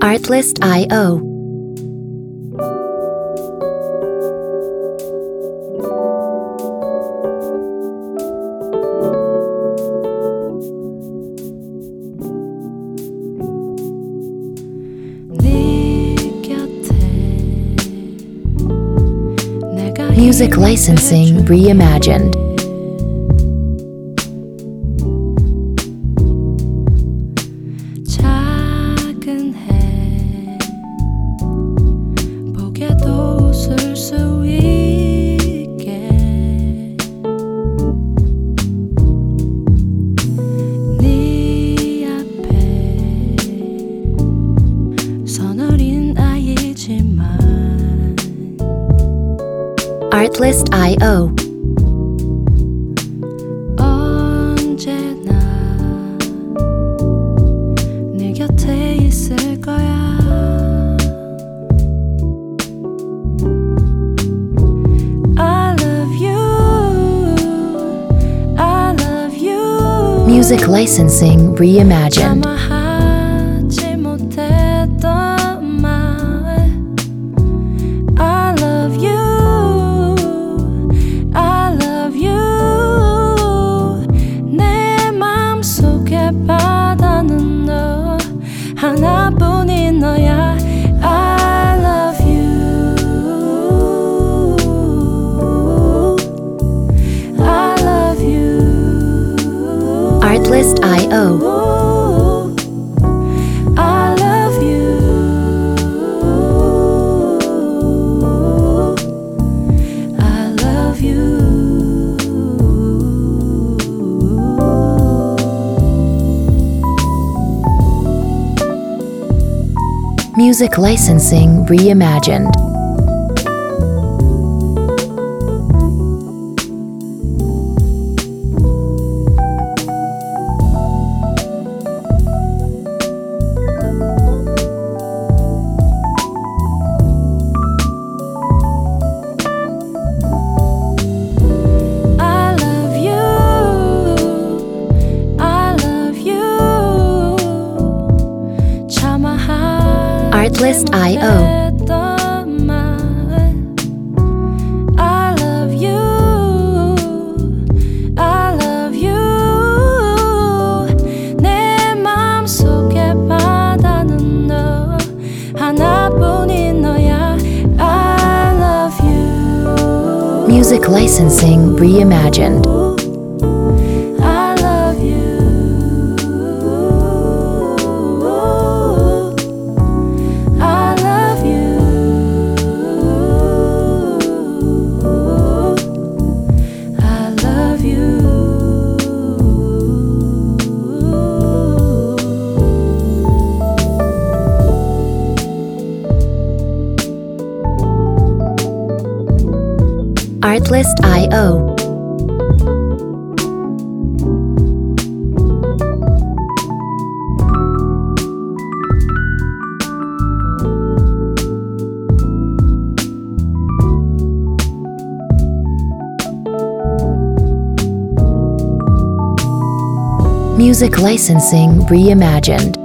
Artlist.io. Music licensing reimagined. 작은 해 보게도 웃을 수 있게 네 앞에 서너린 아이지만 Artlist.io. 언제나 네 곁에 있을 거야. I love you, I love you. Music licensing reimagined. 참아하지 못했던 말 I love you, I love you. 내 맘속에 바다는 너 하나뿐인 너야. I love you, I love you. Artlist.io. I love you, I love you. Music licensing reimagined. I love you, I love you. 참아하지 Artlist.io. 못했던 말 I love you, I love you. 내 맘속에 바다는 너 하나뿐인 너야. I love you. Music licensing reimagined. I love you, I love you, I love you. Artlist.io. Music licensing reimagined.